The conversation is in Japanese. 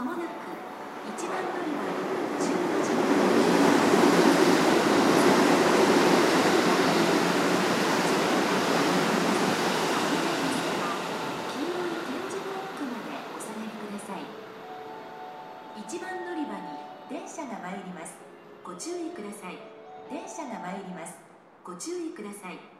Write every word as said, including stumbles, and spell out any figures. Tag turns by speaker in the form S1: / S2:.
S1: もなく一番乗り場じゅうごじ黄色い点字ブロックまでお下がりください。一番乗り場に電車が参ります。ご注意ください。電車が参ります。ご注意ください。